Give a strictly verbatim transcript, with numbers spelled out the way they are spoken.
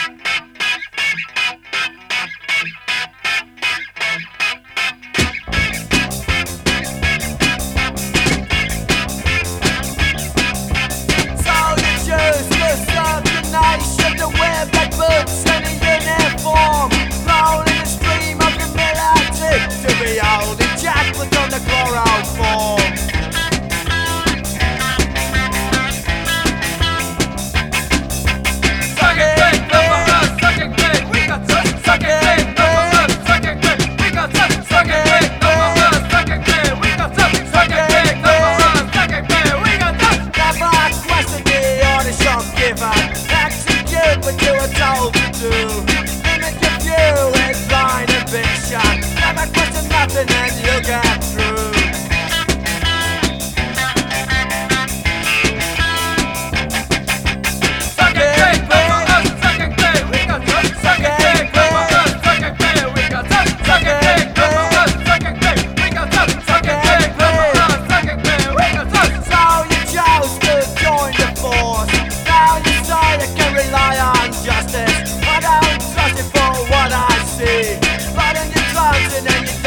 But you were told to do. Limit your view, it's blind ambition. Never question nothing and you'll get through. Suck it, dick, baby. Suck it, dick, we got suck. Suck it, dick, baby. Suck it, dick, we got suck. Suck it, dick, suck it, dick, we got suck. Suck it, dick, suck it, dick, we got suck. So you chose to join the force. Now you say you can rely on justice. I don't trust you for what I see. But in your clothes and then you